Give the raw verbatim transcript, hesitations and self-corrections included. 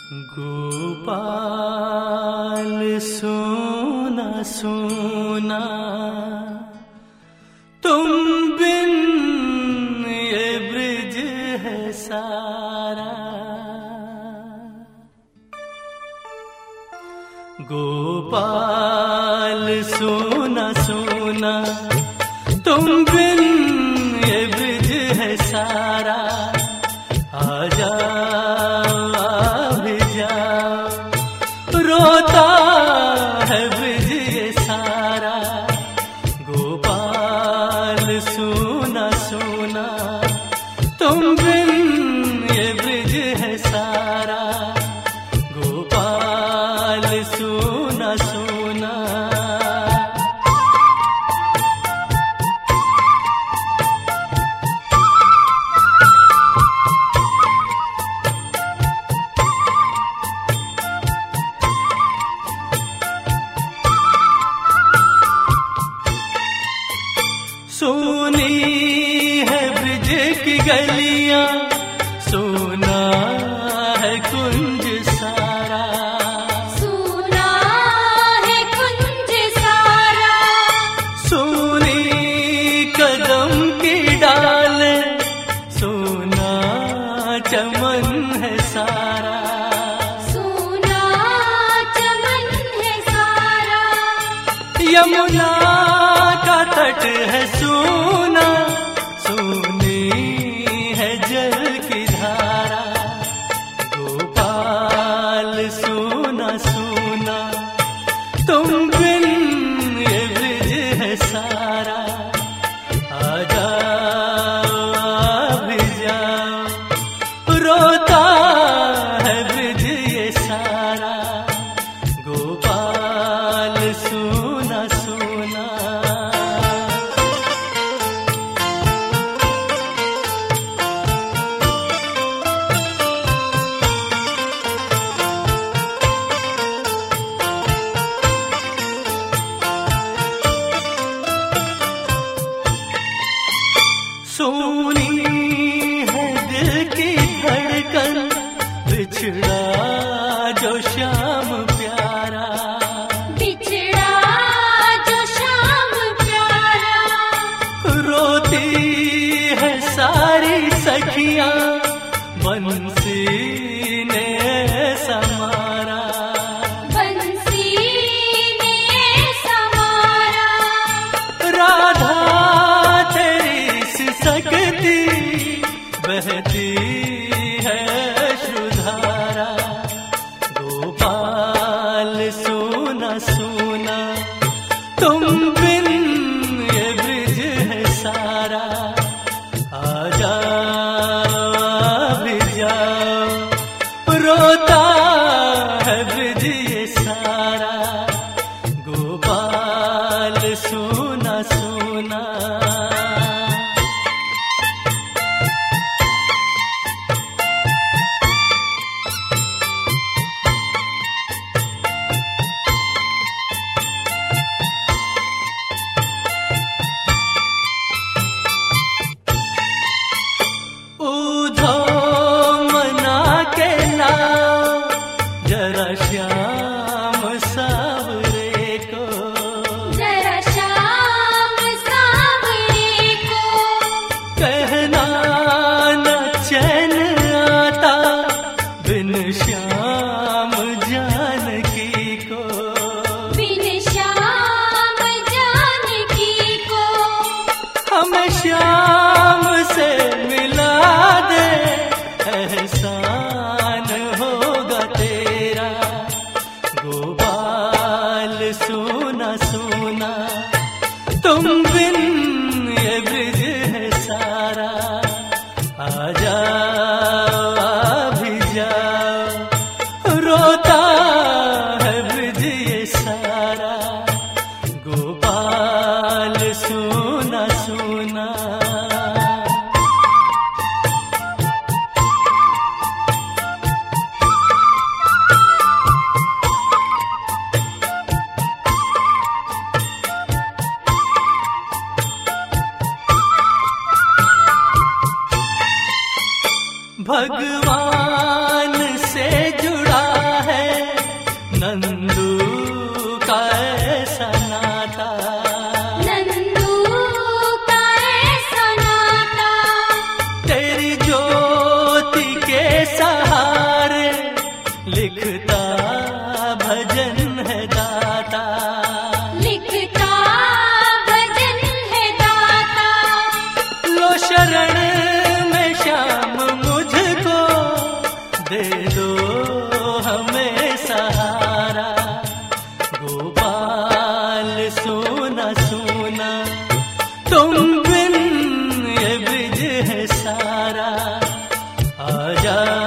गोपाल सोना सोना तुम बिन ये ब्रिज है सारा। गोपाल सोना सोना तुम बिन ये ब्रिज है सारा। आजा रोता है ब्रिज ये सारा। गोपाल सोना सोना तुम बिन ये ब्रिज है सारा। गोपाल सोना सोना सोनी है ब्रिज की गलियां, सोना है कुंज सारा। सोना है कुंज सारा। सोनी कदम की डाल, सोना चमन है सारा। सोना चमन है सारा। यमुना का तट है सोना, सोनी है जल की धारा। गोपाल सोना सोना तुम बिन ये ब्रिज है सारा। आजा भी जाओ रोता है ब्रिज ये सारा। गोपाल सोना सोना सोनी है दिल की धड़कन, बिछड़ा जो शाम प्यारा। बिछड़ा जो शाम प्यारा। रोती है सारी सखियां, बंसी ने समारा। बंसी ने समारा। राधा सकती बहती है सुधारा। गोपाल सोना सोना तुम बिन ये ब्रिज है सारा। आजा भी जाओ रोता है ब्रिज ये सारा। गोपाल सोना सोना श्याम सावरे को। जरा श्याम सावरे को। कहना न चैन आता बिन श्याम जानकी को। बिन श्याम जानकी को। हमें श्याम से मिला दे, एहसान होगा तेरा। गोपाल सोना सोना तुम बिन ये ब्रिज है सारा। आजा भी जाओ रोता है ब्रिज ये सारा। गोपाल सोना सोना भगवान से जुड़ा नंदू का ऐसा नाता, नंदू का ऐसा नाता, तेरी ज्योति के सहारे लिखता भजन है दाता, लिखता भजन है दाता। लो शरण में श्याम मुझको दे दो हमें सहारा, गोपाल सोना सोना तुम बिन ये ब्रिज है सारा, आजा